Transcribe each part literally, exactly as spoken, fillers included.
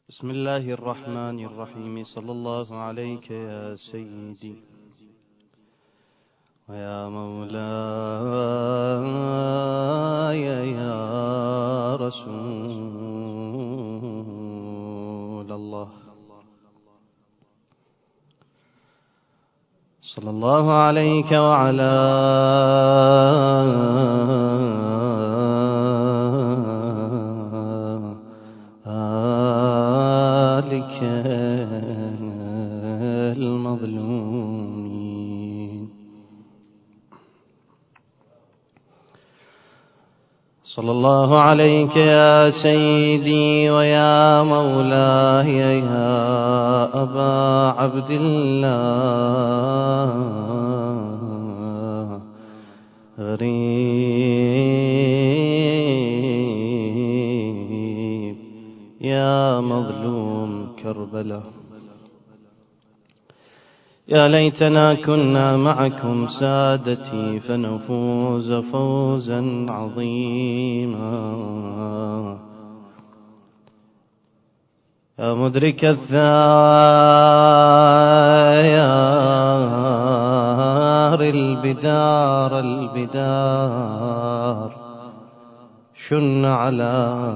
بسم الله الرحمن الرحيم. صلى الله عليك يا سيدي ويا مولاي يا رسول الله. صلى الله عليك وعلى آلك المظلومين. صلى الله عليك يا سيدي ويا مولاي يا أبا عبد الله. غريب يا مظلوم كربلاء. يا ليتنا كنا معكم سادتي فنفوز فوزا عظيما. يا مدرك الثار البدار البدار شن على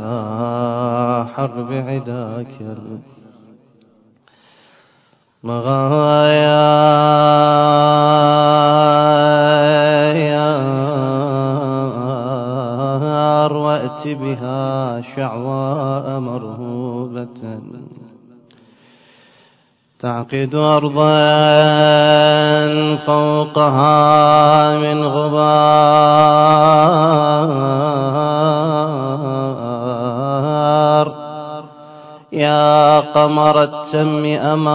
حرب عداك المغايار وأت بها شعواء مرهوبة تعقد أرضا فوقها من غبار. يا قمر التم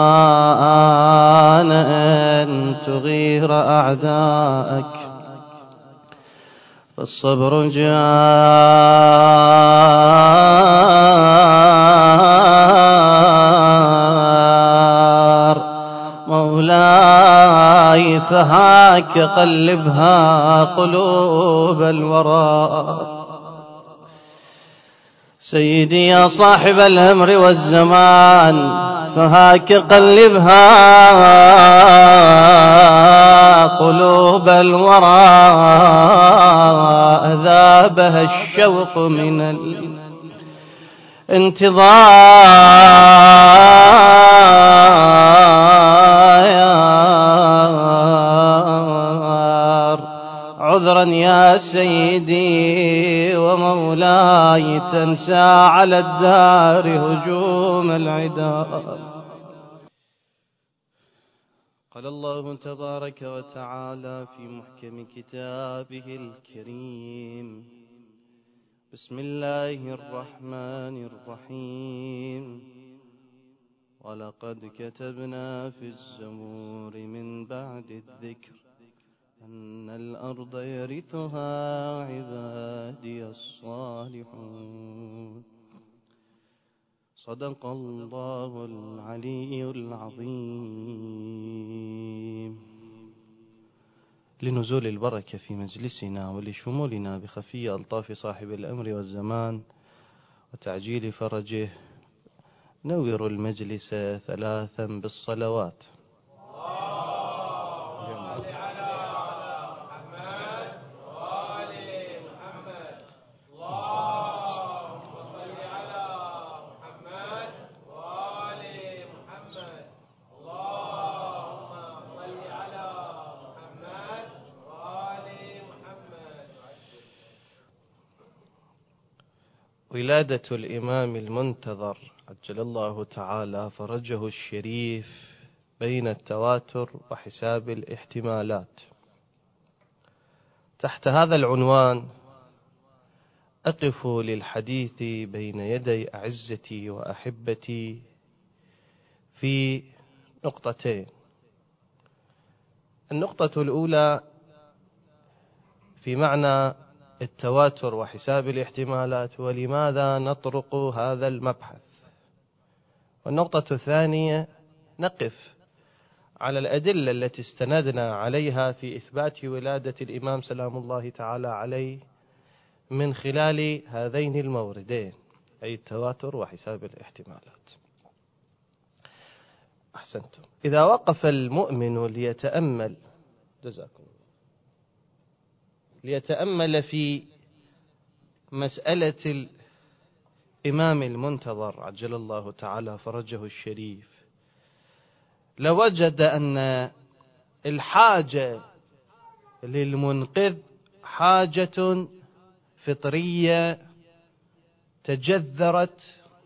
أمان أن تغير أعداءك فالصبر جار. مولاي فهاك قلبها قلوب الورى. سيدي يا صاحب الأمر والزمان فهاك قلبها قلوب الورى. أذابها الشوق من الانتظار. عذرا يا سيدي ومولاي تنسى على الدار هجوم العدا. قال الله تبارك وتعالى في محكم كتابه الكريم: بسم الله الرحمن الرحيم. ولقد كتبنا في الزبور من بعد الذكر أن الأرض يرثها عبادي الصالحون. صدق الله العلي العظيم. لنزول البركة في مجلسنا ولشمولنا بخفي ألطاف صاحب الأمر والزمان وتعجيل فرجه نور المجلس ثلاثا بالصلوات. ولادة الإمام المنتظر عجل الله تعالى فرجه الشريف بين التواتر وحساب الاحتمالات. تحت هذا العنوان أقف للحديث بين يدي أعزتي وأحبتي في نقطتين. النقطة الأولى في معنى التواتر وحساب الاحتمالات ولماذا نطرق هذا المبحث. والنقطة الثانية نقف على الأدلة التي استندنا عليها في إثبات ولادة الإمام سلام الله تعالى عليه من خلال هذين الموردين أي التواتر وحساب الاحتمالات. أحسنتم. إذا وقف المؤمن ليتأمل جزاكم الله ليتأمل في مسألة الإمام المنتظر عجل الله تعالى فرجه الشريف، لوجد أن الحاجة للمنقذ حاجة فطرية تجذرت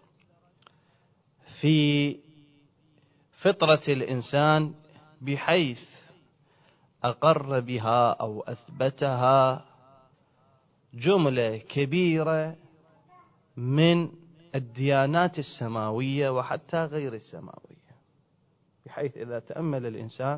في فطرة الإنسان، بحيث أقر بها أو أثبتها جملة كبيرة من الديانات السماوية وحتى غير السماوية، بحيث إذا تأمل الإنسان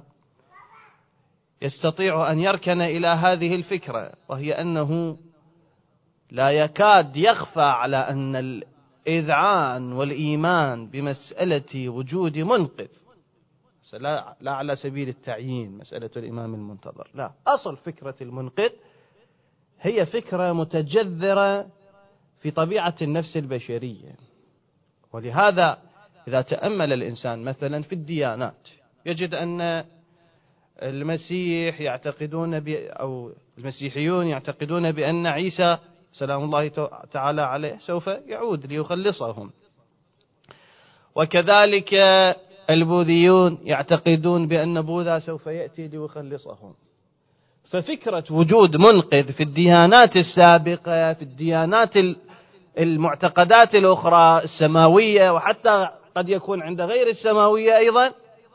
يستطيع أن يركن إلى هذه الفكرة، وهي أنه لا يكاد يخفى على أن الإذعان والإيمان بمسألة وجود منقذ، لا, لا على سبيل التعيين مسألة الإمام المنتظر، لا، أصل فكرة المنقذ هي فكرة متجذرة في طبيعة النفس البشرية. ولهذا إذا تأمل الإنسان مثلا في الديانات يجد أن المسيح يعتقدون ب أو المسيحيون يعتقدون بأن عيسى سلام الله تعالى عليه سوف يعود ليخلصهم، وكذلك البوذيون يعتقدون بأن بوذا سوف يأتي ليخلصهم. ففكرة وجود منقذ في الديانات السابقة، في الديانات المعتقدات الأخرى السماوية، وحتى قد يكون عند غير السماوية أيضا،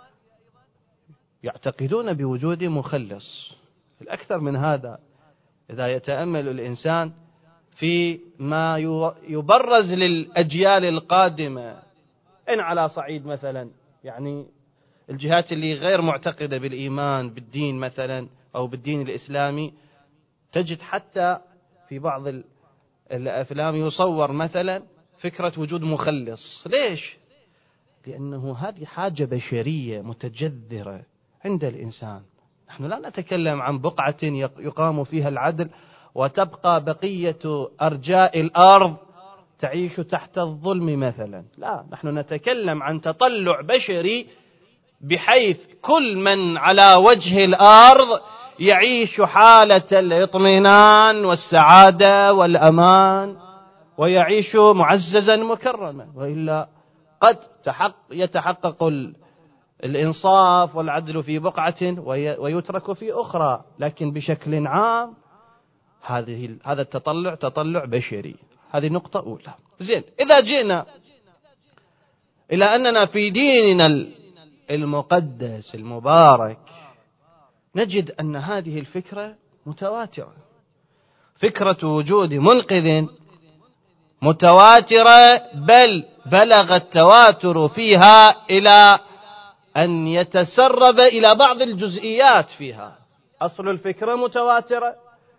يعتقدون بوجود مخلص. الأكثر من هذا إذا يتأمل الإنسان في ما يبرز للأجيال القادمة، إن على صعيد مثلا يعني الجهات اللي غير معتقدة بالإيمان بالدين مثلا أو بالدين الإسلامي، تجد حتى في بعض الأفلام يصور مثلا فكرة وجود مخلص. ليش؟ لأنه هذه حاجة بشرية متجذرة عند الإنسان. نحن لا نتكلم عن بقعة يقام فيها العدل وتبقى بقية أرجاء الأرض تعيش تحت الظلم مثلا، لا، نحن نتكلم عن تطلع بشري بحيث كل من على وجه الأرض يعيش حالة الاطمئنان والسعادة والأمان، ويعيش معززا مكرما، وإلا قد يتحقق الإنصاف والعدل في بقعة ويترك في أخرى. لكن بشكل عام هذه هذا التطلع تطلع بشري. هذه نقطة أولى. زين، إذا جئنا إلى أننا في ديننا المقدس المبارك نجد أن هذه الفكرة متواترة، فكرة وجود منقذ متواترة، بل بلغ التواتر فيها إلى أن يتسرب إلى بعض الجزئيات فيها. أصل الفكرة متواترة،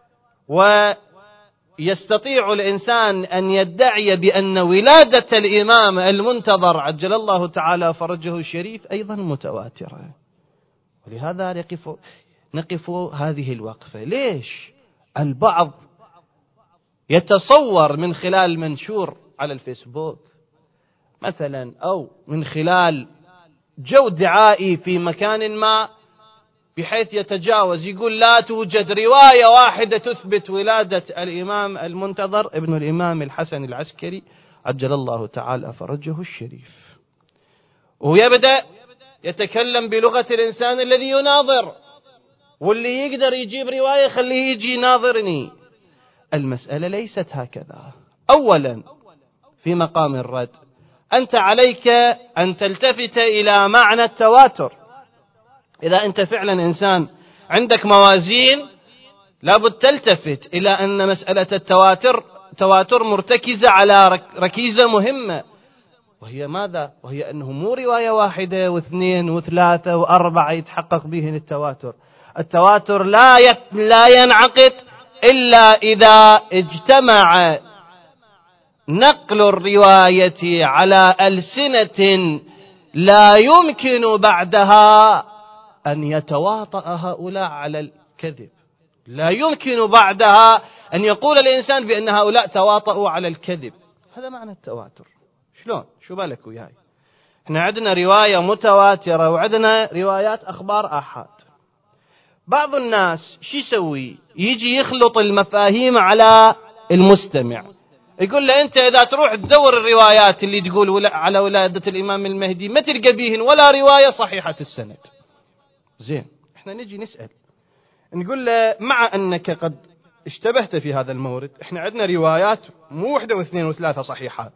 ويستطيع الإنسان أن يدعي بأن ولادة الإمام المنتظر عجل الله تعالى فرجه الشريف أيضا متواترة. ولهذا نقف, نقف هذه الوقفة. ليش؟ البعض يتصور من خلال منشور على الفيسبوك مثلا، أو من خلال جو دعائي في مكان ما، بحيث يتجاوز يقول لا توجد رواية واحدة تثبت ولادة الإمام المنتظر ابن الإمام الحسن العسكري عجل الله تعالى فرجه الشريف، ويبدأ يتكلم بلغة الإنسان الذي يناظر، واللي يقدر يجيب رواية خليه يجي يناظرني. المسألة ليست هكذا. أولا في مقام الرد أنت عليك أن تلتفت إلى معنى التواتر. إذا أنت فعلا إنسان عندك موازين لابد تلتفت إلى أن مسألة التواتر تواتر مرتكزة على ركيزة مهمة، وهي ماذا؟ وهي أنه مو رواية واحدة واثنين وثلاثة وأربعة يتحقق بهن التواتر. التواتر لا لا ينعقد إلا إذا اجتمع نقل الرواية على ألسنة لا يمكن بعدها أن يتواطأ هؤلاء على الكذب. لا يمكن بعدها أن يقول الإنسان بأن هؤلاء تواطؤوا على الكذب. هذا معنى التواتر. شلون؟ شو بالك وياي؟ احنا عندنا رواية متواترة وعندنا روايات أخبار آحاد. بعض الناس شو يسوي؟ يجي يخلط المفاهيم على المستمع، يقول له أنت إذا تروح تدور الروايات اللي تقول على ولادة الإمام المهدي ما تلقى بيهن ولا رواية صحيحة السند. زين، احنا نجي نسأل نقول له مع أنك قد اشتبهت في هذا المورد، احنا عندنا روايات مو واحدة واثنين وثلاثة صحيحات،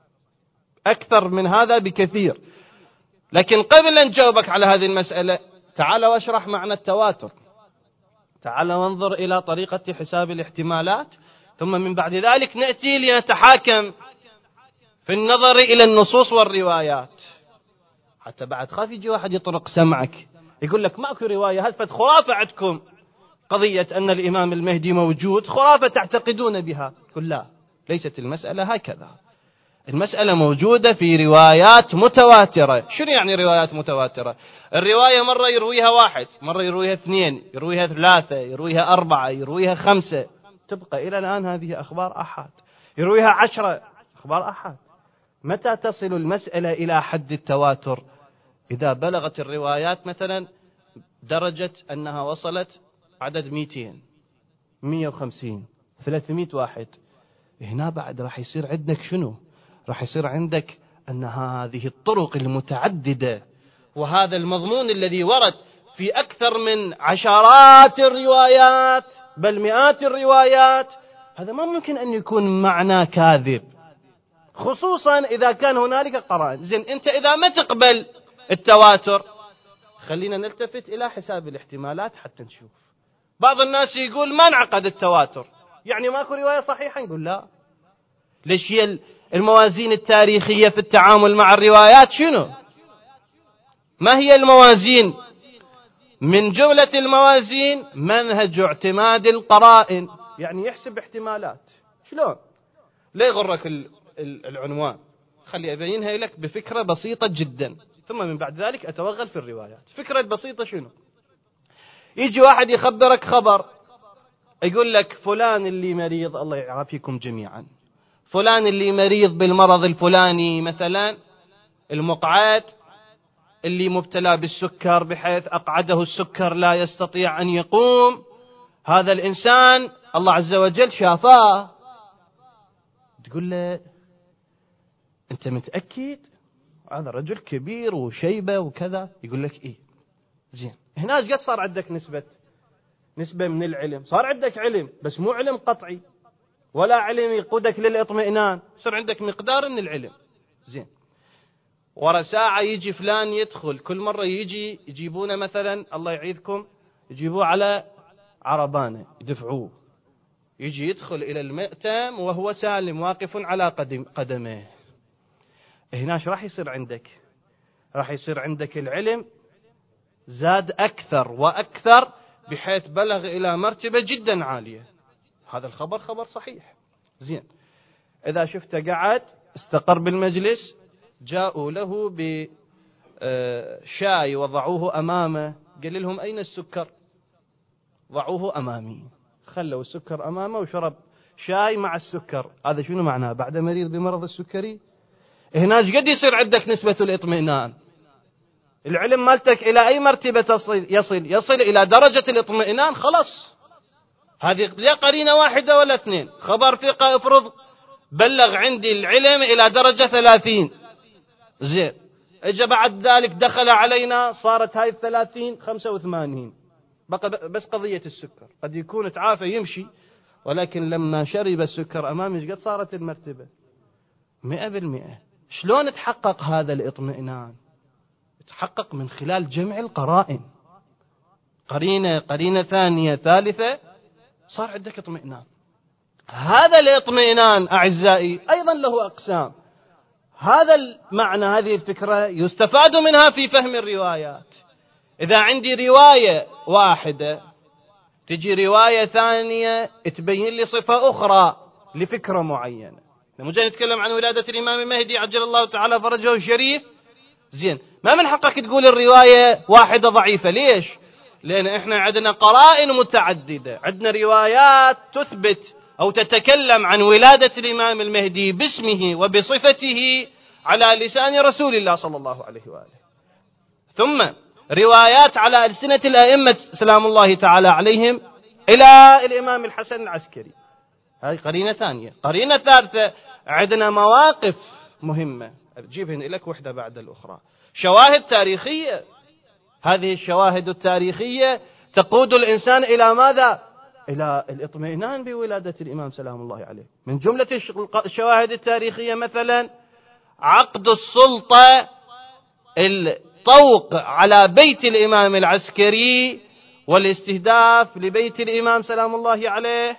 أكثر من هذا بكثير. لكن قبل أن نجاوبك على هذه المسألة تعال واشرح معنى التواتر، تعال وانظر إلى طريقة حساب الاحتمالات، ثم من بعد ذلك نأتي لنتحاكم في النظر إلى النصوص والروايات. حتى بعد خاف يجي واحد يطرق سمعك يقول لك ماكو رواية، هل فد خرافة عندكم قضية أن الإمام المهدي موجود، خرافة تعتقدون بها. قل لا، ليست المسألة هكذا، المسألة موجودة في روايات متواترة. شنو يعني روايات متواترة؟ الرواية مرة يرويها واحد، مرة يرويها اثنين، يرويها ثلاثة، يرويها أربعة، يرويها خمسة، تبقى إلى الآن هذه أخبار أحد، يرويها عشرة، أخبار أحد. متى تصل المسألة إلى حد التواتر؟ إذا بلغت الروايات مثلا درجة أنها وصلت عدد مئتين، مئة وخمسين، ثلاثمئة واحد. هنا بعد راح يصير عندك شنو؟ راح يصير عندك أن هذه الطرق المتعددة وهذا المضمون الذي ورد في أكثر من عشرات الروايات بل مئات الروايات، هذا ما ممكن أن يكون معنى كاذب، خصوصا إذا كان هنالك قرائن. زين، أنت إذا ما تقبل التواتر خلينا نلتفت إلى حساب الاحتمالات حتى نشوف. بعض الناس يقول ما انعقد التواتر، يعني ماكو رواية صحيحة. نقول لا، ليش؟ هي الموازين التاريخية في التعامل مع الروايات شنو؟ ما هي الموازين؟ من جملة الموازين منهج اعتماد القرائن، يعني يحسب احتمالات. شلون؟ لا يغرك العنوان، خلي أبينها لك بفكرة بسيطة جدا، ثم من بعد ذلك أتوغل في الروايات. فكرة بسيطة شنو؟ يجي واحد يخبرك خبر، يقول لك فلان اللي مريض، الله يعافيكم جميعا، فلان اللي مريض بالمرض الفلاني، مثلا المقعد، اللي مبتلى بالسكر بحيث أقعده السكر لا يستطيع أن يقوم، هذا الإنسان الله عز وجل شافاه. تقول له أنت متأكد؟ هذا رجل كبير وشيبة وكذا. يقول لك إيه. زين، هنا قد صار عندك نسبة نسبة من العلم، صار عندك علم بس مو علم قطعي ولا علم يقودك للإطمئنان، صار عندك مقدار من العلم. زين، ورا ساعة يجي فلان يدخل، كل مرة يجي يجيبونه مثلا الله يعيذكم يجيبوه على عربانة يدفعوه، يجي يدخل إلى المأتم وهو سالم واقف على قدم قدمه. هنا ايش راح يصير عندك؟ راح يصير عندك العلم زاد أكثر وأكثر بحيث بلغ إلى مرتبة جدا عالية. هذا الخبر خبر صحيح. زين، إذا شفته قعد استقر بالمجلس، جاءوا له بشاي وضعوه أمامه، قال لهم أين السكر؟ ضعوه أمامي، خلوا السكر أمامه وشرب شاي مع السكر. هذا شنو معناه؟ بعد مريض بمرض السكري. هنا قد يصير عندك نسبة الاطمئنان، العلم مالتك إلى أي مرتبة تصل؟ يصل يصل إلى درجة الاطمئنان. خلاص، هذه لا قرينة واحدة ولا اثنين، خبر ثقة افرض بلغ عندي العلم إلى درجة ثلاثين. زين، اجى بعد ذلك دخل علينا صارت هاي الثلاثين خمسة وثمانين، بقى بس قضية السكر. قد يكون تعافى يمشي، ولكن لما شرب السكر أمامي قد صارت المرتبة مئة بالمئة. شلون تحقق هذا الاطمئنان؟ تحقق من خلال جمع القرائن، قرينة قرينة ثانية ثالثة، صار عندك اطمئنان. هذا الاطمئنان أعزائي أيضا له أقسام. هذا المعنى، هذه الفكرة يستفاد منها في فهم الروايات. إذا عندي رواية واحدة تجي رواية ثانية تبين لي صفة أخرى لفكرة معينة. لما جاي نتكلم عن ولادة الإمام المهدي عجل الله تعالى فرجه الشريف، زين، ما من حقك تقول الرواية واحدة ضعيفة. ليش؟ لأن إحنا عندنا قرائن متعددة، عندنا روايات تثبت أو تتكلم عن ولادة الإمام المهدي باسمه وبصفته على لسان رسول الله صلى الله عليه وآله، ثم روايات على ألسنة الأئمة سلام الله تعالى عليهم إلى الإمام الحسن العسكري. هذه قرينة ثانية. قرينة ثالثة، عندنا مواقف مهمة أجيبهن لك وحدة بعد الأخرى، شواهد تاريخية. هذه الشواهد التاريخية تقود الإنسان إلى ماذا؟ إلى الاطمئنان بولادة الإمام سلام الله عليه. من جملة الشواهد التاريخية مثلا عقد السلطة، الطوق على بيت الإمام العسكري والاستهداف لبيت الإمام سلام الله عليه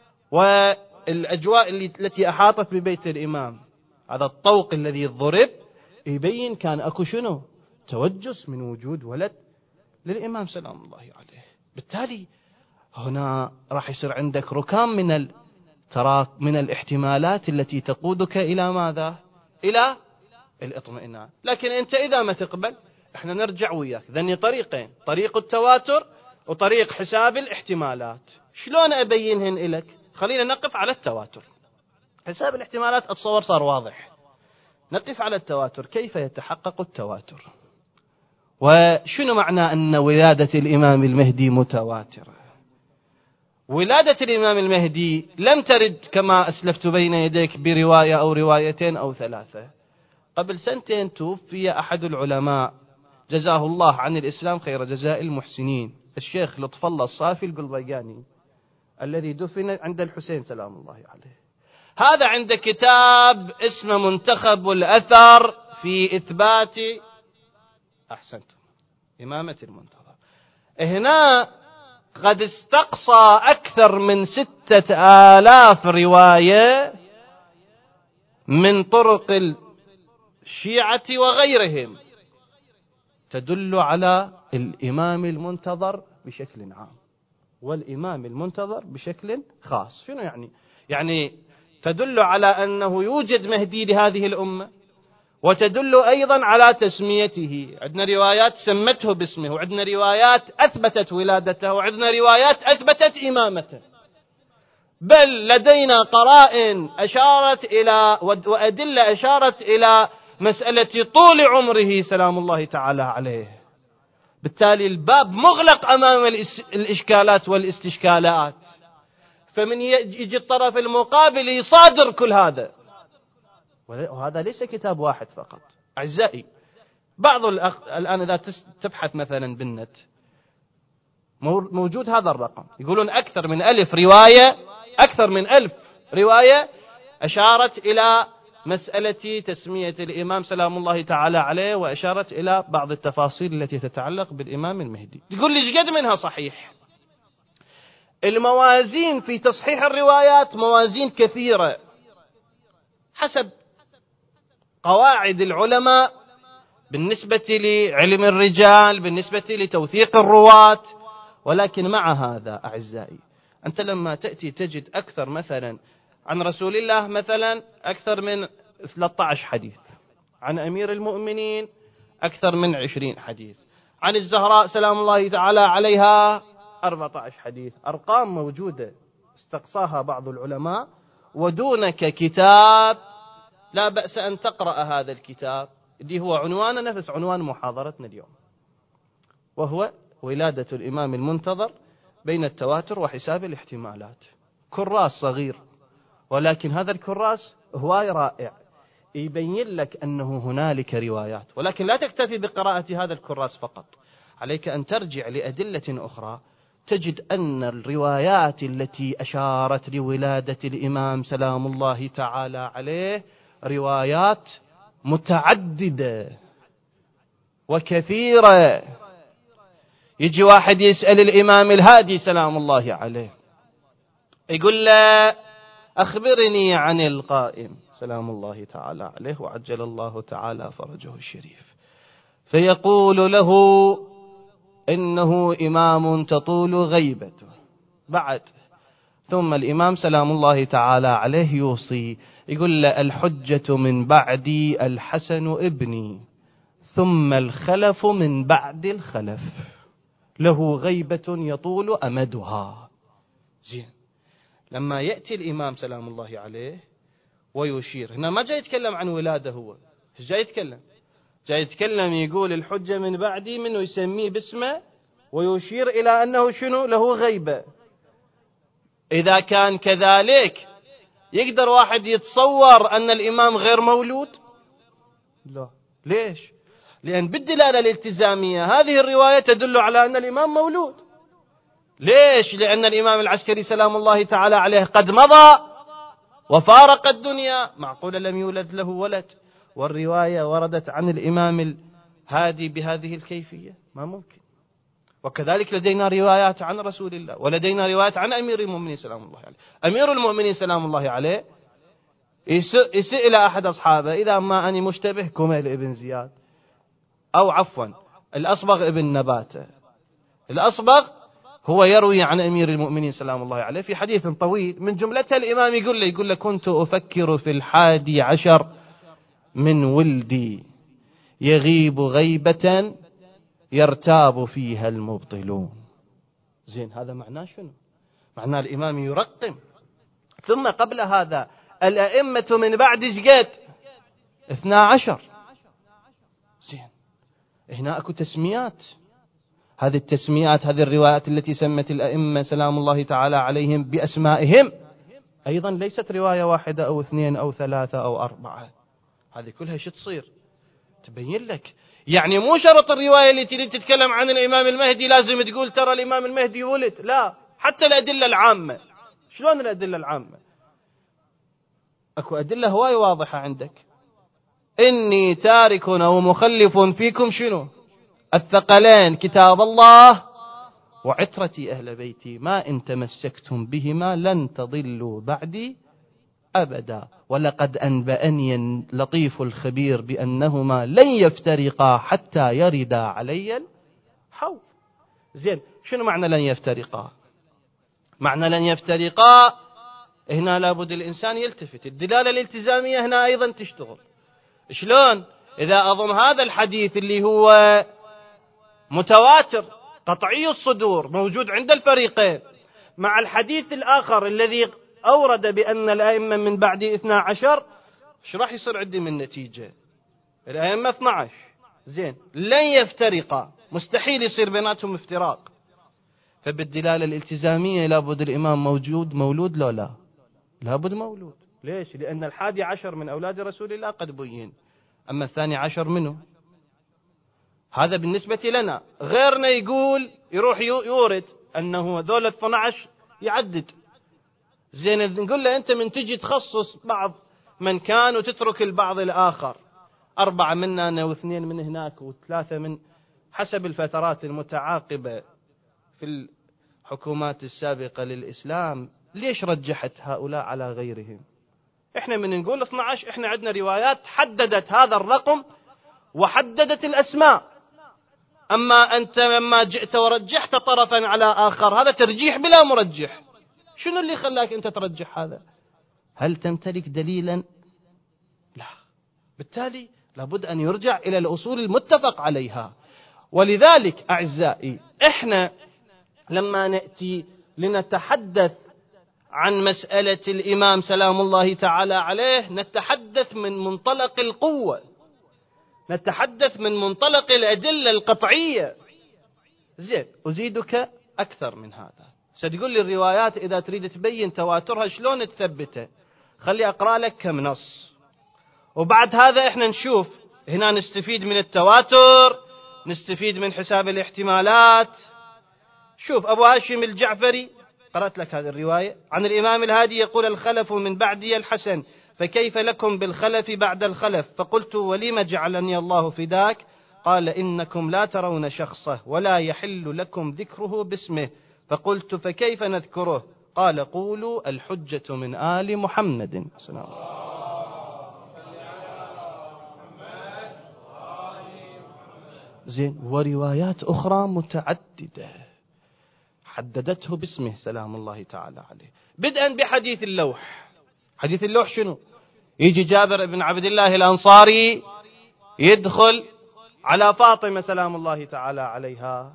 والأجواء التي أحاطت ببيت الإمام. هذا الطوق الذي ضرب يبين كان أكو شنو؟ توجس من وجود ولد للإمام سلام الله عليه. بالتالي هنا راح يصير عندك ركام من التراك من الاحتمالات التي تقودك إلى ماذا؟ إلى الاطمئنان. لكن أنت إذا ما تقبل احنا نرجع وياك ذني طريقين، طريق التواتر وطريق حساب الاحتمالات. شلون أبينهن إلك؟ خلينا نقف على التواتر. حساب الاحتمالات أتصور صار واضح، نقف على التواتر. كيف يتحقق التواتر؟ وشنو معنى أن ولادة الإمام المهدي متواترة؟ ولادة الإمام المهدي لم ترد كما أسلفت بين يديك برواية أو روايتين أو ثلاثة. قبل سنتين توفي أحد العلماء جزاه الله عن الإسلام خير جزاء المحسنين، الشيخ لطف الله الصافي البلبياني الذي دفن عند الحسين سلام الله عليه. هذا عند كتاب اسمه منتخب الأثر في إثبات أحسنت إمامة المنتظر. هنا قد استقصى أكثر من ستة آلاف رواية من طرق الشيعة وغيرهم تدل على الإمام المنتظر بشكل عام والإمام المنتظر بشكل خاص. شنو يعني؟ يعني تدل على أنه يوجد مهدي لهذه الأمة، وتدل أيضا على تسميته. عندنا روايات سمته باسمه، وعندنا روايات أثبتت ولادته، وعندنا روايات أثبتت إمامته، بل لدينا قرائن أشارت إلى وأدلة أشارت إلى مسألة طول عمره سلام الله تعالى عليه. بالتالي الباب مغلق أمام الإشكالات والاستشكالات، فمن يجي الطرف المقابل يصادر كل هذا. وهذا ليس كتاب واحد فقط أعزائي. بعض الأخ... الآن إذا تبحث مثلا بالنت موجود هذا الرقم، يقولون أكثر من ألف رواية أكثر من ألف رواية أشارت إلى مسألة تسمية الإمام سلام الله تعالى عليه، وأشارت إلى بعض التفاصيل التي تتعلق بالإمام المهدي. تقول لي ايش قد منها صحيح؟ الموازين في تصحيح الروايات موازين كثيرة حسب قواعد العلماء بالنسبة لعلم الرجال، بالنسبة لتوثيق الرواة. ولكن مع هذا أعزائي، أنت لما تأتي تجد أكثر مثلا عن رسول الله مثلا أكثر من ثلاثة عشر حديث، عن أمير المؤمنين أكثر من عشرين حديث، عن الزهراء سلام الله تعالى عليها أربعة عشر حديث، أرقام موجودة استقصاها بعض العلماء. ودونك كتاب لا بأس أن تقرأ هذا الكتاب، دي هو عنوان نفس عنوان محاضرتنا اليوم، وهو ولادة الإمام المنتظر بين التواتر وحساب الاحتمالات. كراس صغير، ولكن هذا الكراس هواي رائع، يبين لك أنه هنالك روايات. ولكن لا تكتفي بقراءة هذا الكراس فقط، عليك أن ترجع لأدلة أخرى، تجد أن الروايات التي أشارت لولادة الإمام سلام الله تعالى عليه روايات متعددة وكثيرة. يجي واحد يسأل الإمام الهادي سلام الله عليه، يقول له أخبرني عن القائم سلام الله تعالى عليه وعجل الله تعالى فرجه الشريف، فيقول له إنه إمام تطول غيبته. بعد ثم الإمام سلام الله تعالى عليه يوصي، يقول له الحجة من بعدي الحسن ابني، ثم الخلف من بعد الخلف، له غيبة يطول أمدها. زين، لما يأتي الإمام سلام الله عليه ويشير، هنا ما جاي يتكلم عن ولاده هو، ايش جاي يتكلم؟ جاي يتكلم يقول الحجة من بعدي، منه يسميه باسمه ويشير إلى أنه شنو له غيبة. إذا كان كذلك يقدر واحد يتصور أن الإمام غير مولود؟ لا. ليش؟ لأن بالدلالة الالتزامية هذه الرواية تدل على أن الإمام مولود. ليش؟ لأن الإمام العسكري سلام الله تعالى عليه قد مضى وفارق الدنيا، معقولة لم يولد له ولد، والرواية وردت عن الإمام الهادي بهذه الكيفية؟ ما ممكن. وكذلك لدينا روايات عن رسول الله، ولدينا روايات عن أمير المؤمنين سلام الله عليه. أمير المؤمنين سلام الله عليه يسئل إلى أحد أصحابه: إذا ما أني مشتبه كميل ابن زياد، أو عفوا الأصبغ ابن نباتة. الأصبغ هو يروي عن أمير المؤمنين سلام الله عليه في حديث طويل، من جملتها الإمام يقول له يقول له كنت أفكر في الحادي عشر من ولدي يغيب غيبة يرتاب فيها المبطلون. زين، هذا معناه شنو؟ معناه الإمام يرقم. ثم قبل هذا الأئمة من بعد جقد اثنا عشر. زين، هنا أكو تسميات. هذه التسميات، هذه الروايات التي سمت الأئمة سلام الله تعالى عليهم بأسمائهم أيضا ليست رواية واحدة أو اثنين أو ثلاثة أو أربعة. هذه كلها شو تصير؟ تبين لك يعني مو شرط الرواية اللي تريد تتكلم عن الإمام المهدي لازم تقول ترى الإمام المهدي ولد. لا، حتى الأدلة العامة. شلون الأدلة العامة؟ أكو أدلة هواي واضحة عندك. إني تارك أو مخلف فيكم شنو؟ الثقلين كتاب الله وعترتي أهل بيتي، ما إن تمسكتم بهما لن تضلوا بعدي أبدا، ولقد أنبأني اللطيف الخبير بأنهما لن يفترقا حتى يردا علي الحوض. زين، شنو معنى لن يفترقا؟ معنى لن يفترقا هنا لابد الإنسان يلتفت. الدلالة الالتزامية هنا أيضا تشتغل. شلون؟ إذا أضم هذا الحديث اللي هو متواتر قطعي الصدور موجود عند الفريقين مع الحديث الآخر الذي أورد بأن الأئمة من بعد اثنا عشر، ايش راح يصير عندي من نتيجة؟ الأئمة اثنا عشر. زين، لن يفترقا، مستحيل يصير بيناتهم افتراق. فبالدلالة الالتزامية لابد الإمام موجود مولود. لا لا لابد مولود. ليش؟ لأن الحادي عشر من أولاد رسول الله قد بين، أما الثاني عشر منه. هذا بالنسبة لنا. غيرنا يقول يروح يورد أنه ذول اثنا عشر يعدد. زين، نقول له أنت من تجي تخصص بعض من كان وتترك البعض الآخر، أربعة منا واثنين من هناك وثلاثة من حسب الفترات المتعاقبة في الحكومات السابقة للإسلام، ليش رجحت هؤلاء على غيرهم؟ إحنا من نقول اثنا عشر إحنا عندنا روايات حددت هذا الرقم وحددت الأسماء. أما أنت لما جئت ورجحت طرفا على آخر هذا ترجيح بلا مرجح. شنو اللي خلاك أنت ترجح هذا؟ هل تمتلك دليلا؟ لا. بالتالي لابد أن يرجع إلى الأصول المتفق عليها. ولذلك أعزائي، إحنا لما نأتي لنتحدث عن مسألة الإمام سلام الله تعالى عليه نتحدث من منطلق القوة، نتحدث من منطلق الأدلة القطعية. زين، أزيدك أكثر من هذا. ستقول لي الروايات إذا تريد تبين تواترها شلون تثبته؟ خلي أقرأ لك كم نص، وبعد هذا إحنا نشوف هنا نستفيد من التواتر، نستفيد من حساب الاحتمالات. شوف أبو هاشم الجعفري، قرأت لك هذه الرواية عن الإمام الهادي يقول: الخلف من بعدي الحسن، فكيف لكم بالخلف بعد الخلف؟ فقلت: ولم جعلني الله فداك؟ قال: إنكم لا ترون شخصه ولا يحل لكم ذكره باسمه. فقلت: فكيف نذكره؟ قال: قولوا الحجة من آل محمد. سلام. زين، وروايات أخرى متعددة حددته باسمه سلام الله تعالى عليه، بدءا بحديث اللوح. حديث اللوح شنو؟ يجي جابر بن عبد الله الأنصاري يدخل على فاطمة سلام الله تعالى عليها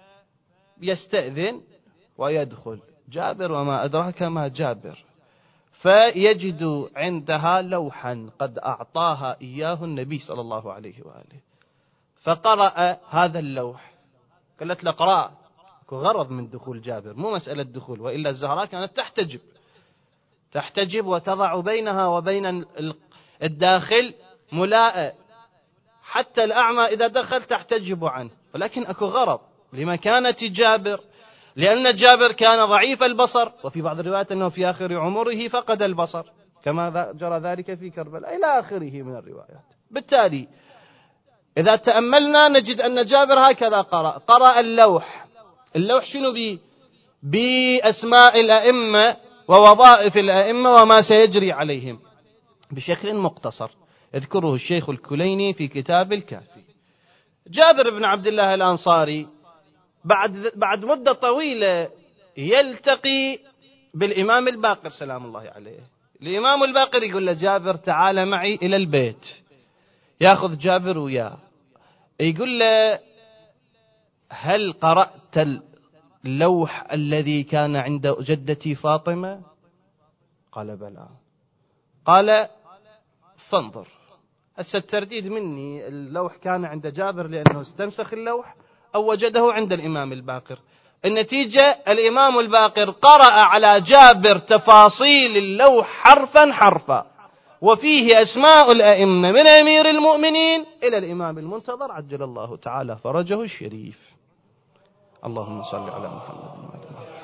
فيستأذن ويدخل جابر، وما أدراك ما جابر. فيجد عندها لوحا قد أعطاها إياه النبي صلى الله عليه وآله، فقرأ هذا اللوح. قالت له اقرأ، غرض من دخول جابر، مو مسألة دخول، وإلا الزهراء كانت تحتجب تحتجب وتضع بينها وبين الداخل ملاءة، حتى الأعمى إذا دخل تحتجب عنه، ولكن أكو غرض لمكانة جابر، لأن جابر كان ضعيف البصر، وفي بعض الروايات أنه في آخر عمره فقد البصر كما جرى ذلك في كربلاء إلى آخره من الروايات. بالتالي إذا تأملنا نجد أن جابر هكذا قرأ قرأ اللوح. اللوح شنو بي؟ بأسماء الأئمة ووظائف الأئمة وما سيجري عليهم بشكل مقتصر، يذكره الشيخ الكليني في كتاب الكافي. جابر بن عبد الله الأنصاري بعد بعد مدة طويلة يلتقي بالإمام الباقر سلام الله عليه. الإمام الباقر يقول له جابر تعال معي إلى البيت، يأخذ جابر وياه، يقول له هل قرأت اللوح الذي كان عند جدتي فاطمة؟ قال بلى. قال فانظر. هسه الترديد مني، اللوح كان عند جابر لأنه استنسخ اللوح أو وجده عند الإمام الباقر؟ النتيجة الإمام الباقر قرأ على جابر تفاصيل اللوح حرفا حرفا، وفيه أسماء الأئمة من أمير المؤمنين إلى الإمام المنتظر عجل الله تعالى فرجه الشريف. اللهم صل على محمد.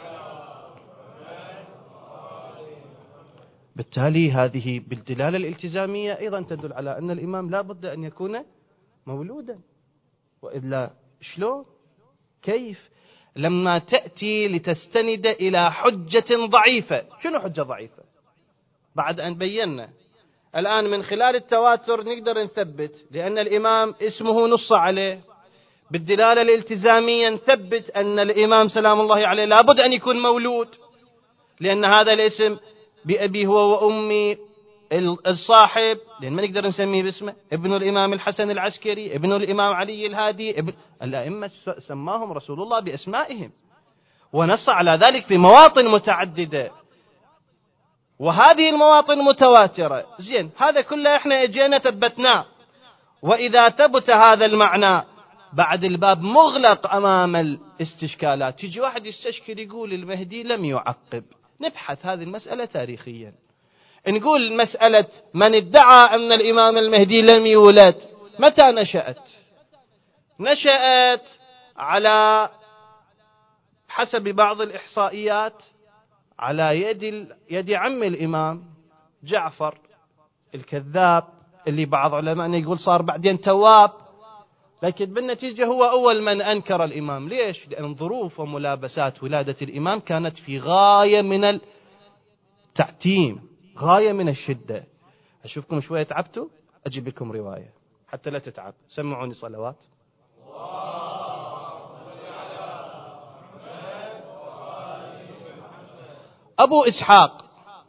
بالتالي هذه بالدلالة الالتزامية أيضا تدل على أن الإمام لا بد أن يكون مولودا، وإلا شلون كيف لما تأتي لتستند إلى حجة ضعيفة؟ شنو حجة ضعيفة؟ بعد أن بينا الآن من خلال التواتر نقدر نثبت، لأن الإمام اسمه نص عليه، بالدلالة الالتزامية نثبت أن الإمام سلام الله عليه لابد أن يكون مولود، لأن هذا الاسم بأبي هو وأمي الصاحب، لأن ما نقدر نسميه باسمه، ابن الإمام الحسن العسكري، ابن الإمام علي الهادي، ابن الأئمة سماهم رسول الله بأسمائهم ونص على ذلك في مواطن متعددة، وهذه المواطن متواترة. زين، هذا كله احنا اجينا ثبتناه، وإذا ثبت هذا المعنى بعد الباب مغلق أمام الاستشكالات. تيجي واحد يستشكل يقول المهدي لم يعقب، نبحث هذه المسألة تاريخيا، نقول مسألة من ادعى أن الإمام المهدي لم يولد متى نشأت؟ نشأت على حسب بعض الإحصائيات على يد يد عم الإمام جعفر الكذاب، اللي بعض علماء يقول صار بعدين تواب، لكن بالنتيجة هو أول من أنكر الإمام. ليش؟ لأن ظروف وملابسات ولادة الإمام كانت في غاية من التعتيم، غاية من الشدة. أشوفكم شوية تعبتوا، أجيب لكم رواية حتى لا تتعب. سمعوني صلوات. أبو إسحاق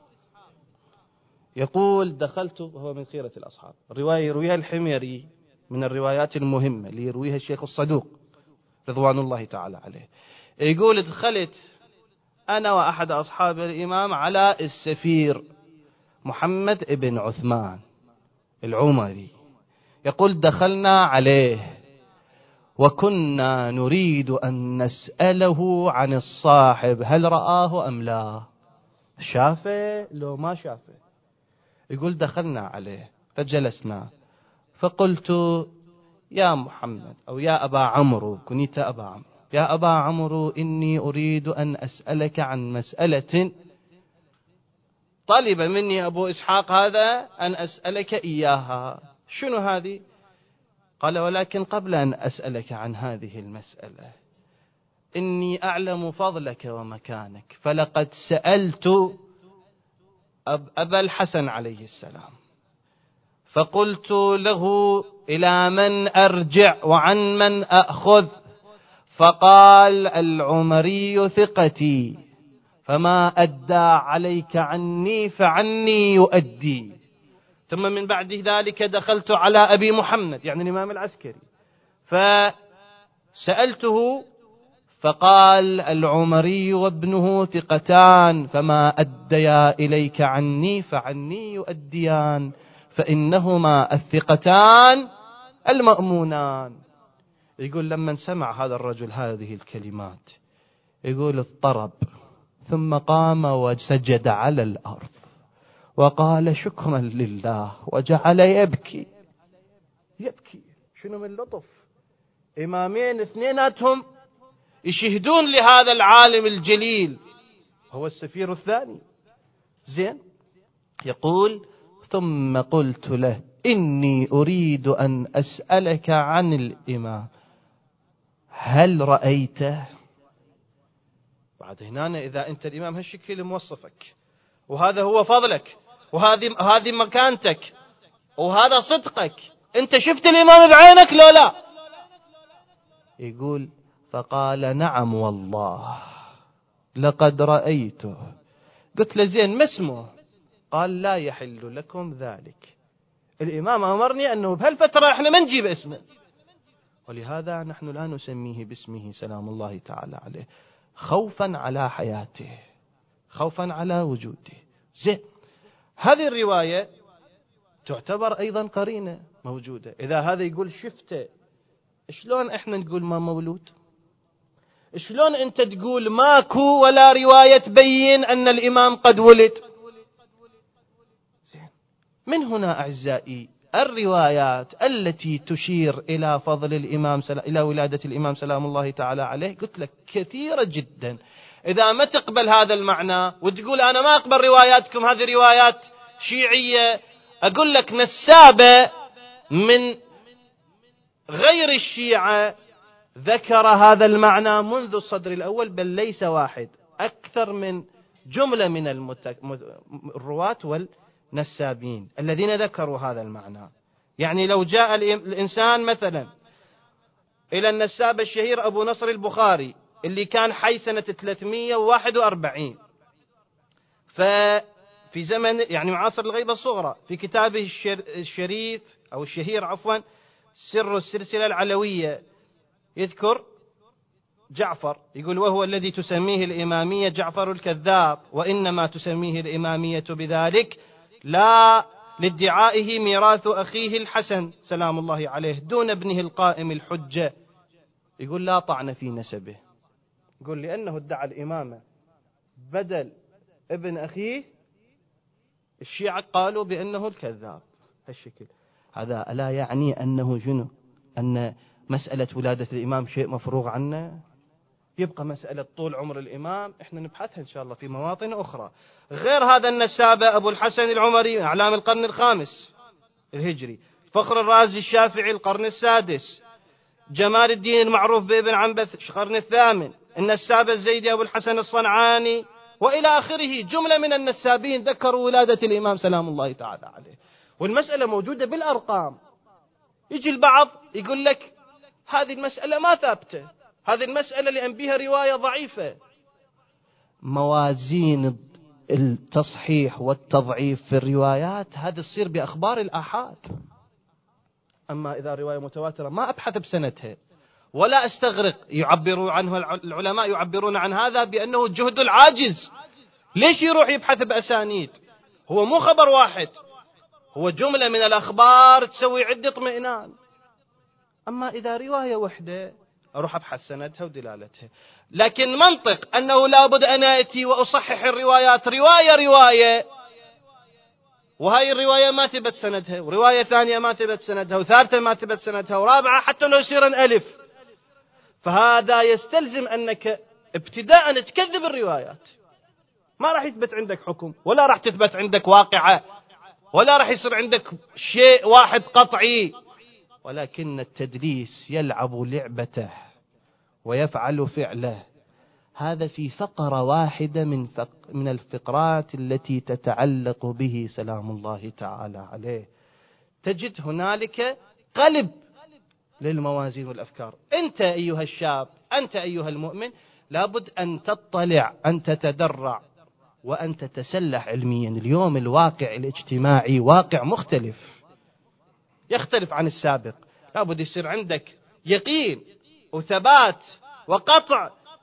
يقول دخلت، وهو من خيرة الأصحاب، رواية يرويها الحميري من الروايات المهمة اللي يرويها الشيخ الصدوق رضوان الله تعالى عليه. يقول دخلت أنا وأحد أصحاب الإمام على السفير محمد ابن عثمان العمري. يقول دخلنا عليه وكنا نريد أن نسأله عن الصاحب هل رآه أم لا، شافه لو ما شافه. يقول دخلنا عليه فجلسنا فقلت يا محمد أو يا أبا عمرو، كنيت أبا عمرو، يا أبا عمرو إني أريد أن أسألك عن مسألة طلب مني أبو إسحاق هذا أن أسألك إياها. شنو هذه؟ قال ولكن قبل أن أسألك عن هذه المسألة إني أعلم فضلك ومكانك، فلقد سألت أب أبا الحسن عليه السلام فقلت له إلى من أرجع وعن من أخذ، فقال العمري ثقتي فما أدى عليك عني فعني يؤدي. ثم من بعد ذلك دخلت على أبي محمد يعني الإمام العسكري فسألته فقال العمري وابنه ثقتان فما أديا إليك عني فعني يؤديان فإنهما الثقتان المأمونان. يقول لما سمع هذا الرجل هذه الكلمات يقول اضطرب ثم قام وسجد على الأرض وقال شكرا لله وجعل يبكي يبكي. شنو من لطف، إمامين اثنيناتهم يشهدون لهذا العالم الجليل هو السفير الثاني. زين، يقول ثم قلت له إني أريد أن أسألك عن الإمام هل رأيته؟ بعد هنا إذا أنت الإمام هالشكل موصفك وهذا هو فضلك وهذه هذه مكانتك وهذا صدقك، أنت شفت الإمام بعينك لو لا؟ يقول فقال نعم والله لقد رأيته. قلت له زين ما اسمه؟ قال لا يحل لكم ذلك، الإمام أمرني أنه بهالفترة احنا ما نجيب اسمه، ولهذا نحن لا نسميه باسمه سلام الله تعالى عليه خوفا على حياته خوفا على وجوده. زين، هذه الرواية تعتبر أيضا قرينة موجودة. إذا هذا يقول شفته، شلون احنا نقول ما مولود؟ شلون انت تقول ماكو ولا رواية تبين أن الإمام قد ولد؟ زين، من هنا أعزائي الروايات التي تشير إلى فضل الإمام سلام إلى ولادة الإمام سلام الله تعالى عليه قلت لك كثيرة جدا. إذا ما تقبل هذا المعنى وتقول أنا ما أقبل رواياتكم هذه روايات شيعية، أقول لك نسابة من غير الشيعة ذكر هذا المعنى منذ الصدر الأول، بل ليس واحد، أكثر من جملة من المتك... الرواة والنسابين الذين ذكروا هذا المعنى. يعني لو جاء الإنسان مثلا إلى النساب الشهير أبو نصر البخاري اللي كان حي سنة ثلاثمئة وواحد وأربعين، ففي زمن يعني معاصر الغيبة الصغرى، في كتابه الشر... الشريف أو الشهير عفوا سر السلسلة العلوية، يذكر جعفر يقول وهو الذي تسميه الإمامية جعفر الكذاب، وإنما تسميه الإمامية بذلك لا لادعائه ميراث أخيه الحسن سلام الله عليه دون ابنه القائم الحجة. يقول لا طعن في نسبه، يقول لأنه ادعى الإمامة بدل ابن أخيه الشيعة قالوا بأنه الكذاب. هالشكل هذا ألا يعني أنه جنو أن مسألة ولادة الإمام شيء مفروغ عنه؟ يبقى مسألة طول عمر الإمام احنا نبحثها إن شاء الله في مواطن أخرى. غير هذا النسابة أبو الحسن العمري أعلام القرن الخامس الهجري، فخر الرازي الشافعي القرن السادس، جمال الدين المعروف بابن عنبث القرن الثامن، النسابة الزيدي أبو الحسن الصنعاني وإلى آخره. جملة من النسابين ذكروا ولادة الإمام سلام الله تعالى عليه، والمسألة موجودة بالأرقام. يجي البعض يقول لك هذه المسألة ما ثابتة، هذه المسألة لأن بها رواية ضعيفة. موازين التصحيح والتضعيف في الروايات هذا تصير بأخبار الآحاد. أما إذا رواية متواترة ما أبحث بسنتها ولا أستغرق. يعبروا عنه العلماء يعبرون عن هذا بأنه جهد العاجز. ليش يروح يبحث بأسانيد؟ هو مو خبر واحد، هو جملة من الأخبار تسوي عدة اطمئنان. أما إذا رواية وحدة أروح أبحث سندها ودلالتها. لكن منطق أنه لابد أن أتي وأصحح الروايات رواية رواية، وهاي الرواية ما ثبت سندها، ورواية ثانية ما ثبت سندها، وثالثة ما ثبت سندها، ورابعة حتى لو يصير ألف، فهذا يستلزم أنك ابتداء تكذب الروايات. ما راح يثبت عندك حكم، ولا راح تثبت عندك واقعة، ولا راح يصير عندك شيء واحد قطعي، ولكن التدليس يلعب لعبته ويفعل فعله. هذا في فقرة واحدة من فق من الفقرات التي تتعلق به سلام الله تعالى عليه. تجد هنالك قلب للموازين والأفكار. أنت أيها الشاب، أنت أيها المؤمن، لابد أن تطلع، أن تتدرع، وأن تتسلح علميا. اليوم الواقع الاجتماعي واقع مختلف، يختلف عن السابق. لابد يصير عندك يقين وثبات وقطع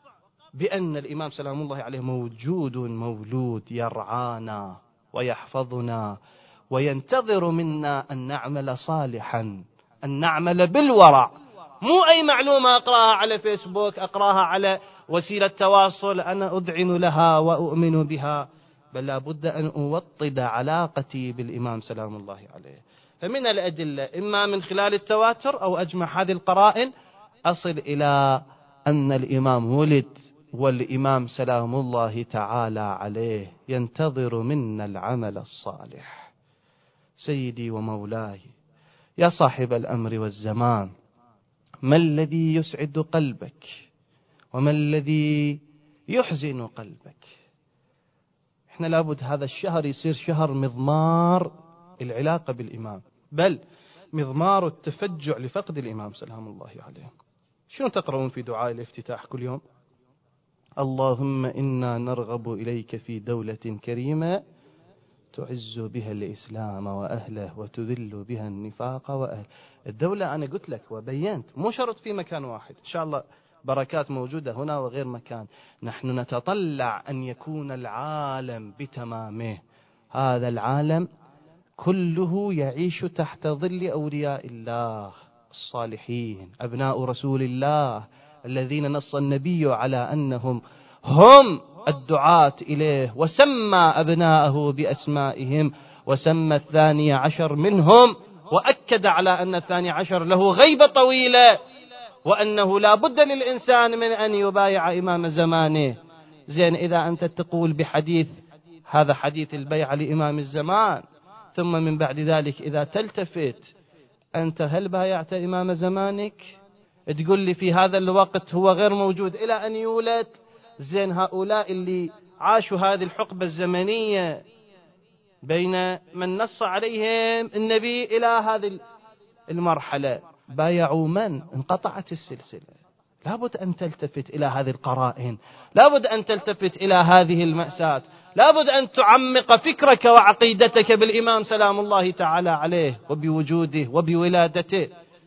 بأن الإمام سلام الله عليه موجود مولود يرعانا ويحفظنا وينتظر منا أن نعمل صالحا، أن نعمل بالورع، مو أي معلومة أقرأها على فيسبوك، أقرأها على وسيلة تواصل أنا أذعن لها وأؤمن بها، بل لابد أن أوطد علاقتي بالإمام سلام الله عليه. فمن الأدلة إما من خلال التواتر أو أجمع هذه القرائن أصل إلى أن الإمام ولد، والإمام سلام الله تعالى عليه ينتظر منا العمل الصالح. سيدي ومولاي يا صاحب الأمر والزمان، ما الذي يسعد قلبك وما الذي يحزن قلبك؟ احنا لابد هذا الشهر يصير شهر مضمار العلاقة بالإمام، بل مضمار التفجع لفقد الإمام سلام الله عليه. شنو تقرؤون في دعاء الافتتاح كل يوم؟ اللهم إنا نرغب إليك في دولة كريمة تعز بها الإسلام وأهله وتذل بها النفاق وأهله. الدولة أنا قلت لك وبينت مو شرط في مكان واحد، إن شاء الله بركات موجودة هنا وغير مكان. نحن نتطلع أن يكون العالم بتمامه، هذا العالم كله يعيش تحت ظل أولياء الله الصالحين أبناء رسول الله الذين نص النبي على أنهم هم الدعاة إليه، وسمى أبناءه بأسمائهم، وسمى الثاني عشر منهم، وأكد على أن الثاني عشر له غيبة طويلة، وأنه لا بد للإنسان من أن يبايع إمام زمانه. زين، إذا أنت تقول بحديث هذا حديث البيع لإمام الزمان، ثم من بعد ذلك إذا تلتفت أنت هل بايعت إمام زمانك؟ تقول لي في هذا الوقت هو غير موجود إلى أن يولد. زين، هؤلاء اللي عاشوا هذه الحقبة الزمنية بين من نص عليهم النبي إلى هذه المرحلة بايعوا من؟ انقطعت السلسلة. لابد أن تلتفت إلى هذه القرائن، لابد أن تلتفت إلى هذه المأساة، لابد أن تعمق فكرك وعقيدتك بالإمام سلام الله تعالى عليه وبوجوده وبولادته.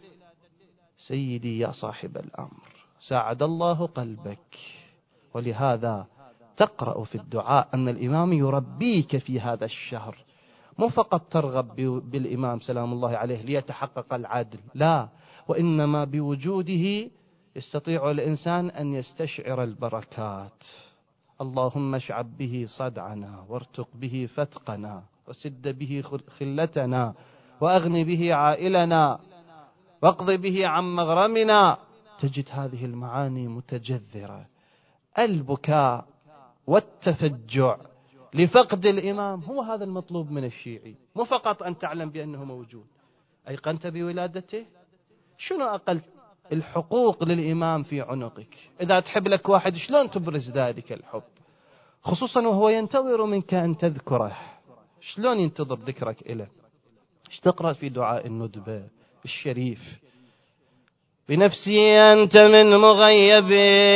سيدي يا صاحب الأمر، ساعد الله قلبك، ولهذا تقرأ في الدعاء أن الإمام يربيك في هذا الشهر، مو فقط ترغب بالإمام سلام الله عليه ليتحقق العدل، لا، وإنما بوجوده يستطيع الإنسان أن يستشعر البركات. اللهم اشعب به صدعنا، وارتق به فتقنا، وسد به خلتنا، وأغن به عائلنا، واقض به عن مغرمنا. تجد هذه المعاني متجذرة. البكاء والتفجع لفقد الإمام هو هذا المطلوب من الشيعي، مو فقط أن تعلم بأنه موجود. أيقنت بولادته؟ شنو أقل الحقوق للإمام في عنقك؟ إذا تحب لك واحد شلون تبرز ذلك الحب، خصوصا وهو ينتظر منك أن تذكره؟ شلون ينتظر ذكرك إله؟ ايش تقرأ في دعاء الندبة الشريف؟ بنفسي أنت من مغيب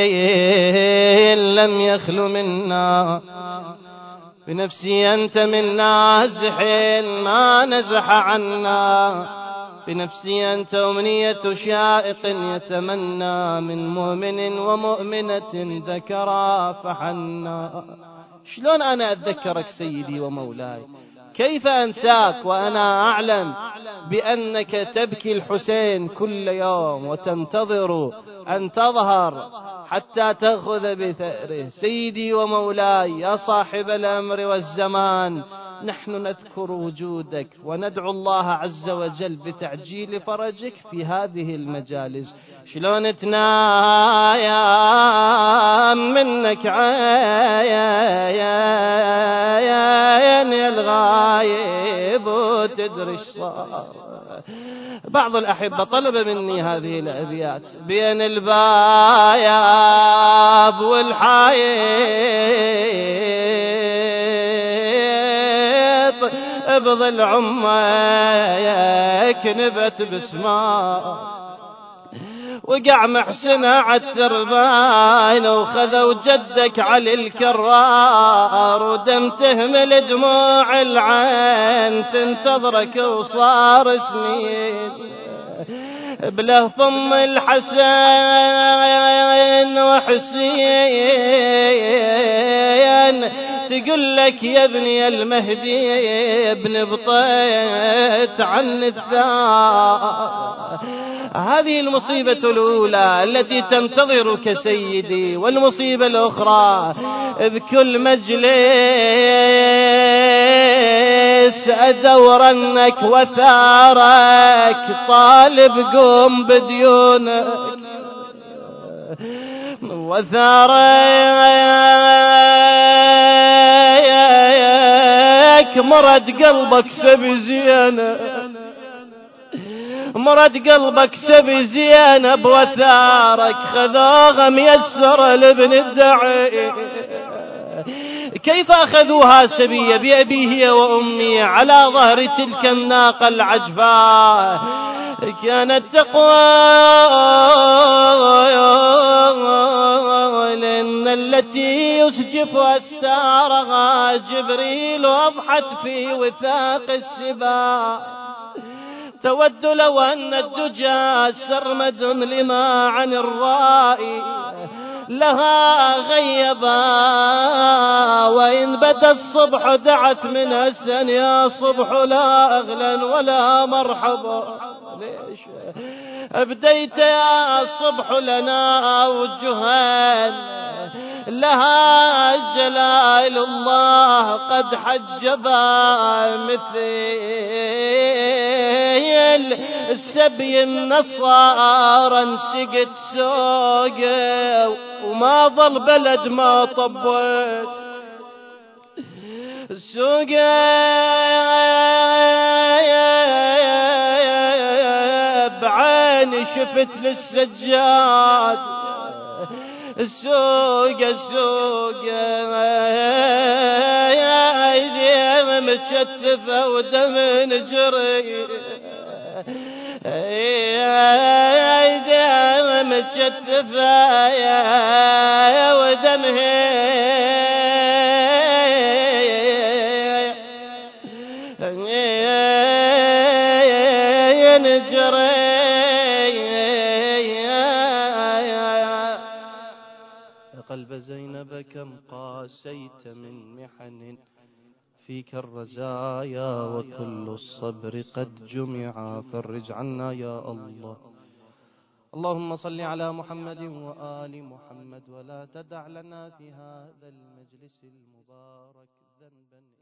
لم يخل منا، بنفسي أنت من نازح ما نزح عنا، بنفسي أنت أمنية شائق يتمنى من مؤمن ومؤمنة ذكرا فحنا. شلون أنا أتذكرك سيدي ومولاي؟ كيف أنساك وأنا أعلم بأنك تبكي الحسين كل يوم وتنتظر أن تظهر حتى تأخذ بثأره؟ سيدي ومولاي يا صاحب الأمر والزمان، نحن نذكر وجودك وندعو الله عز وجل بتعجيل فرجك في هذه المجالس. شلون تنايم منك عين الغايب وتدري ايش صار. بعض الأحبة طلب مني هذه الأبيات بين الباياب والحايط بظل عمك نبت بسمار، وقع محسن عالتربان وخذوا جدك على الكرار، ودم تهمل دموع العين تنتظرك وصار سنين. بلهفم الحسن وحسين تقول لك يا ابني المهدي ابن بطيت عن الثار. هذه المصيبة الأولى التي تنتظرك سيدي، والمصيبة الأخرى بكل مجلس أدورنك وثارك طالب قوم بديونك وثارك مرد قلبك سبي زينة، مرد قلبك سبي زينب وثارك خذوها ميسر لابن الدعي. كيف أخذوها سبية بأبيه وأمي على ظهر تلك الناقة العجفاء؟ كانت تقول إن التي يسجف أستارها جبريل أضحت في وثاق السباع. تود لو أن الدجى سرمد لما عن الرائي لها غيبا، وإن بدا الصبح دعت من السن يا صبح لا أغلا ولا مرحبا. ليش أبديت يا صبح لنا وجهان لها جلال الله قد حجبا مثل السبي النصارى انسقت سوقه وما ظل بلد ما طبت سوقه. بعيني شفت للسجاد السوق السوق يا ايدي متشتفه ودم نجري، يا ايدي متشتفه يا ودمه نجري. قلب زينب كم قاسيت من محن فيك الرزايا وكل الصبر قد جمع فرج عنا يا الله. اللهم صل على محمد وآل محمد ولا تدع لنا في هذا المجلس المبارك ذنبا